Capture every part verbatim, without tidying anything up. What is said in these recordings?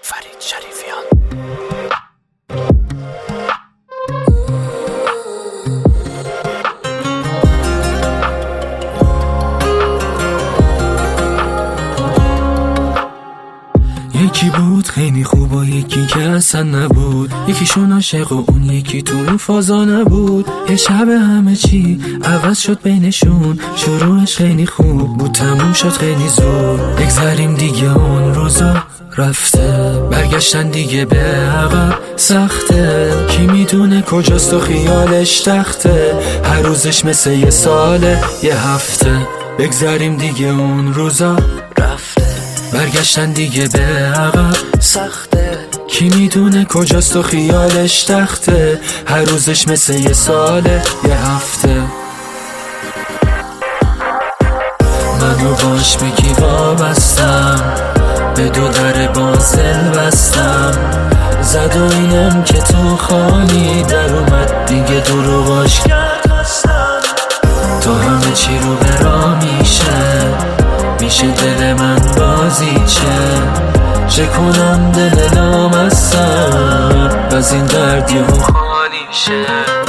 فرید شریفیان. یکی بود خیلی خوب و یکی که اصلا نبود، یکیشون عاشق و اون یکی تو اون فازا نبود. یه شب همه چی عوض شد بینشون، شروعش خیلی خوب بود تموم شد خیلی زود. بگذاریم دیگه اون روزا رفته، برگشتن دیگه به عقب سخته. کی میدونه کجاست و خیالش تخته، هر روزش مثل یه ساله یه هفته. بگذاریم دیگه اون روزا رفته، برگشتن دیگه به عقب سخته. کی میدونه کجاست و خیالش تخته، هر روزش مثل یه ساله یه هفته. منو باش بگی وابستم، به دو در بازل بستم. زد و اینم که تو خالی در اومد دیگه دروغاش کرد هستم. تو همه چی رو برا میشه، میشه دل من بازی چه چه کنم دل نامستم، از این دردی و خالی شه.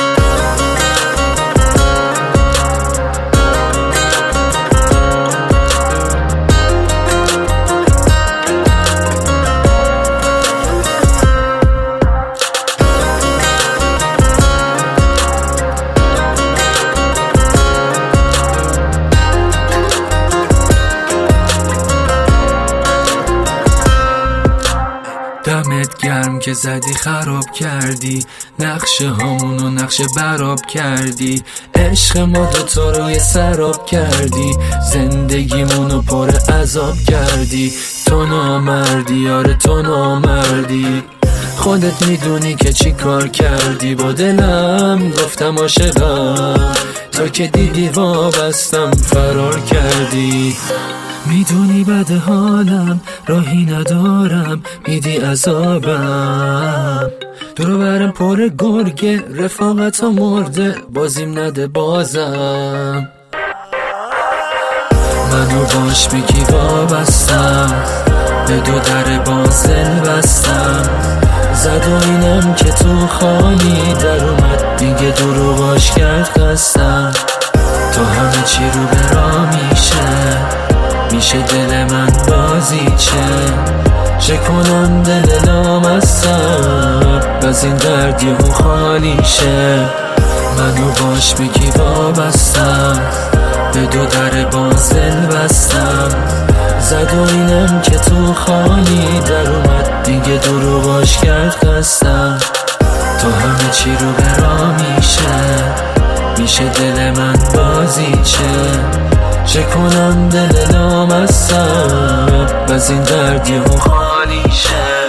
دمت گرم که زدی خراب کردی، نقشه هامونو نقشه براب کردی. عشق ما دوتا روی سراب کردی، زندگیمونو پر عذاب کردی. تو نامردی آره تو نامردی، خودت میدونی که چی کار کردی با دلم. گفتم عاشقم، تو که دیدی وابستم فرار کردی. میدونی بد حالم راهی ندارم، میدی عذابم. دورو برم پر گرگه رفاقت ها مرده، بازیم نده بازم. منو باش بگی وابستم، به دو در بازل بستم. زد و اینم که تو خالی در اومد دیگه دروغاش کرد خستم. تو همه چی رو برا میشه، میشه دل من بازی چه چه کنم دل نامستم، از این دردی و خالی شه. منو باش بگی وابستم، به دو در بازل بستم. زد و اینم که تو خالی در اومد دیگه دروغاش کرد خستم. تو همه چی رو برا میشه، میشه دل من بازی چه چه کنم دل نامستم، از این دردی و خالی شه.